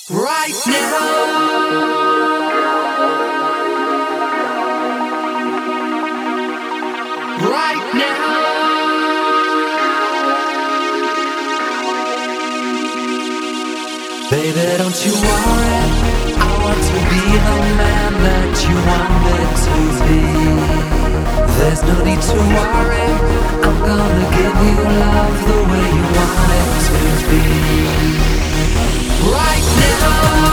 Right now, right now. Baby, don't you worry. I want to be the man that you want me to be. There's no need to worry. I'm gonna give you love the way you want it to be. Right now.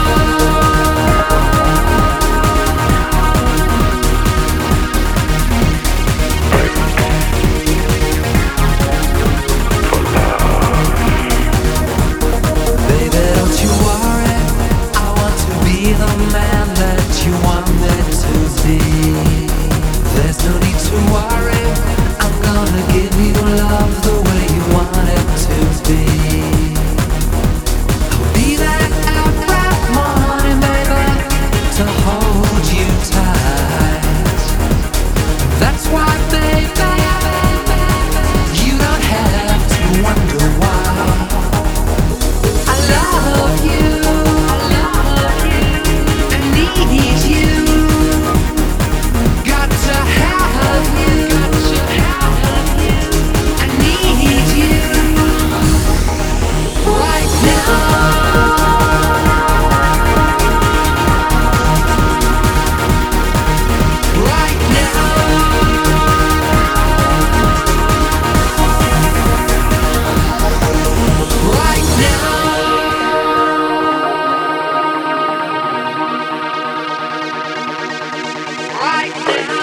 Baby, don't you worry. I want to be the man that you want me to be. There's no need to worry. I'm gonna give you love the way you want it to be. I'll be there every morning, baby, to hold you tight. That's why, baby, you don't have to wonder why. I love you, I need you, got to have you, I need you, right now, right now, right now. Right now.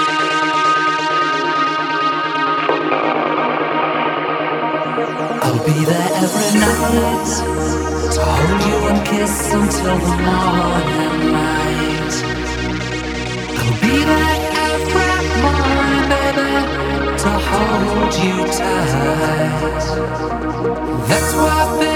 I'll be there every night to hold you and kiss until the morning light. I'll be there every morning, baby, to hold you tight. That's why, baby.